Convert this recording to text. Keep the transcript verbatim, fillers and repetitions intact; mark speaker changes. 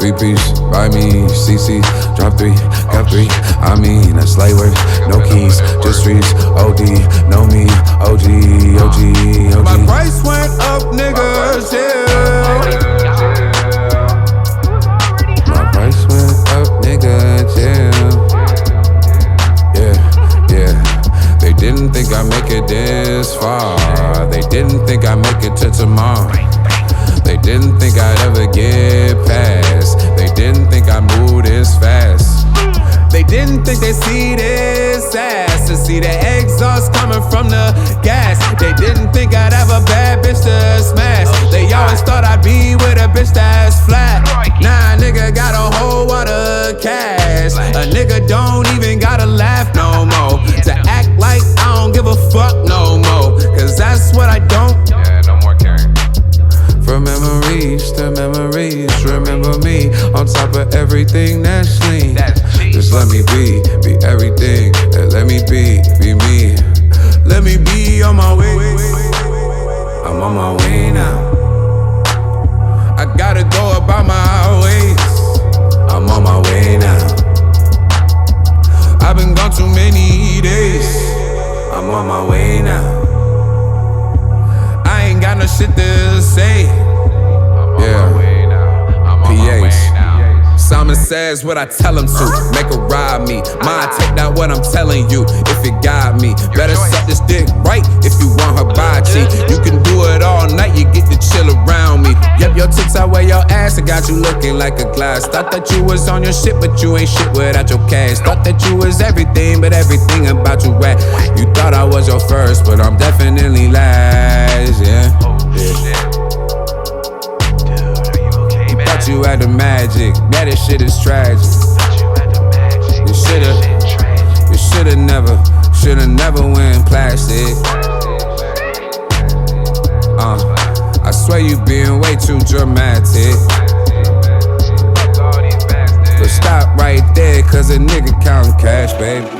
Speaker 1: Three piece, by me, C C, drop three, got three. I mean, that's light work, no keys, just streets. O D, know me, O G, O G, O G.
Speaker 2: My price went up, niggas, yeah.
Speaker 1: My price went up, nigga, yeah. Yeah, yeah. They didn't think I'd make it this far. They didn't think I'd make it to tomorrow. They didn't think I'd ever get past. They didn't think I'd move this fast.
Speaker 2: They didn't think they'd see this ass, to see the exhaust coming from the gas. They didn't think I'd have a bad bitch to smash. They always thought I'd be with a bitch that's flat. Nah, nigga got a whole lot of cash. A nigga don't even gotta laugh no more. To act like I don't give a fuck no more, cause that's what I don't.
Speaker 3: Yeah, no more caring.
Speaker 1: From memories to memories, remember me on top of everything that's lean. Just let me be, be everything, and let me be, be me.
Speaker 2: Let me be on my way.
Speaker 1: I'm on my way now.
Speaker 2: I gotta go about my ways.
Speaker 1: I'm on my way now.
Speaker 2: I've been gone too many days.
Speaker 1: I'm on my way now.
Speaker 2: I ain't got no shit to say.
Speaker 1: Yeah.
Speaker 3: P As.
Speaker 2: Simon says what I tell him to. Make her ride me. Mind, take down what I'm telling you. If it got me, better suck this dick right if you want her body. You can do it all night, you get to chill around me. Yep, your tits out where your ass, I got you looking like a glass. Thought that you was on your shit, but you ain't shit without your cash. Thought that you was everything, but everything about you whack. You thought I was your first, but I'm definitely last, yeah.
Speaker 3: Yeah.
Speaker 2: You had the magic, yeah, this shit is tragic. You shoulda, you shoulda never, shoulda never went plastic. Uh, I swear you being way too dramatic. But stop right there, cause a nigga counting cash, baby.